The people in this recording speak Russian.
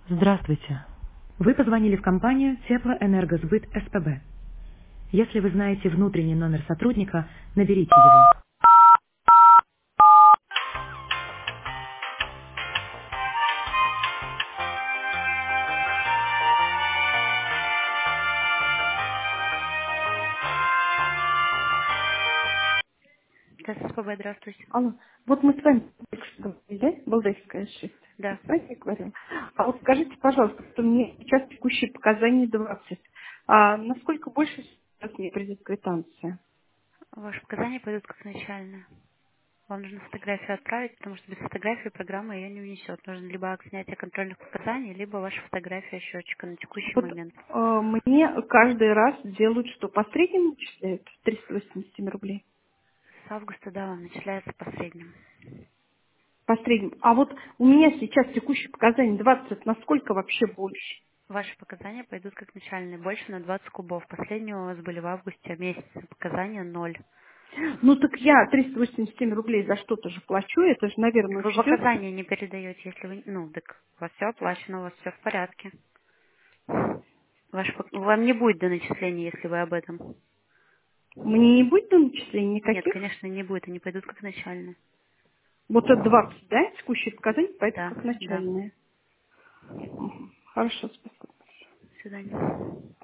Здравствуйте. Вы позвонили в компанию Теплоэнергосбыт СПБ. Если вы знаете внутренний номер сотрудника, наберите его. Да, СПБ, здравствуйте. Алло, вот мы с вами только что говорили, да? Балдайская 6. Да. С вами говорим. А вот скажите, пожалуйста, что мне сейчас текущие показания 20. А насколько больше сейчас мне придет квитанция? Ваши показания пойдут как начальные. Вам нужно фотографию отправить, потому что без фотографии программа ее не унесет. Нужно либо снятие контрольных показаний, либо ваша фотография счетчика на текущий Вот момент. мне каждый раз делают, что по среднему начисляют 387 рублей. С августа, да, вам начисляется по среднему. По среднему. А вот у меня сейчас текущие показания 20, насколько вообще больше? Ваши показания пойдут как начальные, больше на 20 кубов. Последние у вас были в августе месяце. Показания ноль. Ну так я 387 рублей за что-то же плачу, это же, наверное, Так вы учтется. показания не передаете, если вы... Ну, так у вас все оплачено, у вас все в порядке. Вам не будет до начисления, если вы об этом. Мне не будет до начислений Нет, никаких. конечно, не будет, они пойдут как начальные. Вот это 20, да, текущие показания, поэтому Да, как да. начальные. Мгм. Хорошо, спасибо. До свидания.